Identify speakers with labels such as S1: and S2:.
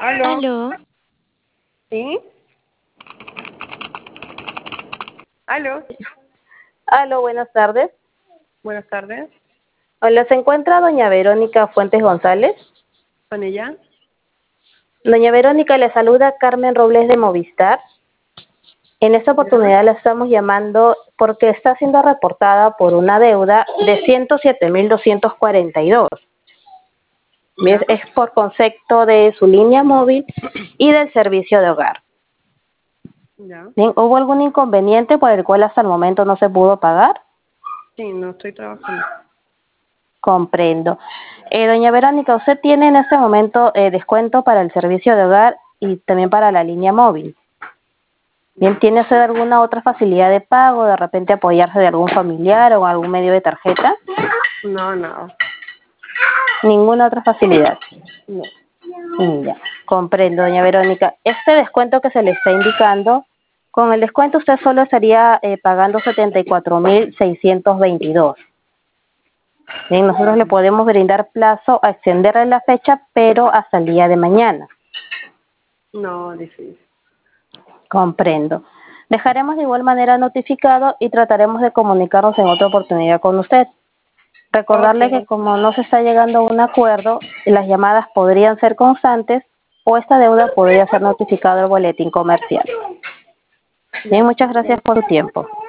S1: Aló,
S2: Aló,
S1: ¿sí? Aló,
S3: Aló, buenas tardes.
S1: buenas tardes.
S3: Hola, ¿se encuentra doña Verónica Fuentes González?
S1: ¿Con ella?
S3: Doña Verónica, le saluda Carmen Robles de Movistar. En esta
S1: ¿Ya?
S3: oportunidad la estamos llamando porque está siendo reportada por una deuda de 107.242.
S1: ¿Ya?
S3: Es por concepto de su línea móvil y del servicio de hogar.
S1: ¿Ya?
S3: Bien, ¿hubo algún inconveniente por el cual hasta el momento no se pudo pagar?
S1: Sí, no estoy trabajando.
S3: Comprendo. Doña Verónica, ¿usted tiene en este momento descuento para el servicio de hogar y también para la línea móvil? Bien,
S1: No,
S3: ¿tiene usted alguna otra facilidad de pago, de repente apoyarse de algún familiar o algún medio de tarjeta?
S1: no, no.
S3: Ninguna otra facilidad.
S1: No.
S3: Ya, comprendo, doña Verónica. Este descuento que se le está indicando, con el descuento usted solo estaría pagando 74.622. Bien, nosotros le podemos brindar plazo a extenderle la fecha, pero hasta el día de mañana.
S1: No, difícil.
S3: Comprendo. Dejaremos de igual manera notificado y trataremos de comunicarnos en otra oportunidad con usted.
S1: Ok,
S3: Recordarle que como no se está llegando a un acuerdo, las llamadas podrían ser constantes o esta deuda podría ser notificada al boletín comercial. Bien,
S1: ya.
S3: muchas gracias por su tiempo.